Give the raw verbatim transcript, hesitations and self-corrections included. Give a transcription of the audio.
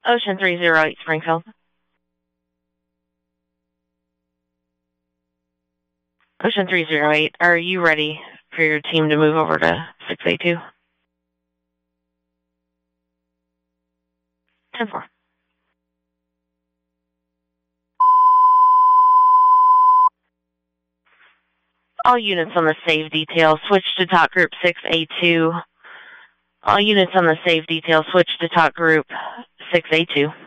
Ocean three zero eight, Springfield. Ocean three zero eight, are you ready for your team to move over to six eight two? ten four. All units on the save detail, switch to talk group six eight two. All units on the save detail, switch to talk group six eight two.